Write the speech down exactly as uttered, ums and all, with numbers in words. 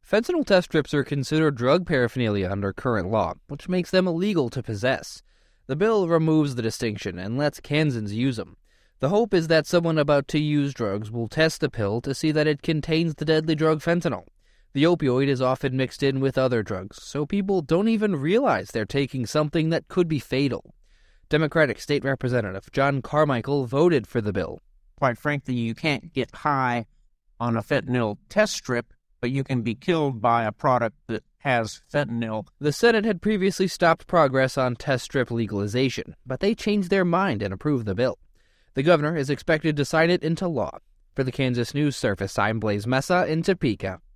Fentanyl test strips are considered drug paraphernalia under current law, which makes them illegal to possess. The bill removes the distinction and lets Kansans use them. The hope is that someone about to use drugs will test the pill to see that it contains the deadly drug fentanyl. The opioid is often mixed in with other drugs, so people don't even realize they're taking something that could be fatal. Democratic State Representative John Carmichael voted for the bill. Quite frankly, you can't get high on a fentanyl test strip, but you can be killed by a product that has fentanyl. The Senate had previously stopped progress on test strip legalization, but they changed their mind and approved the bill. The governor is expected to sign it into law. For the Kansas News Service, I'm Blaze Mesa in Topeka.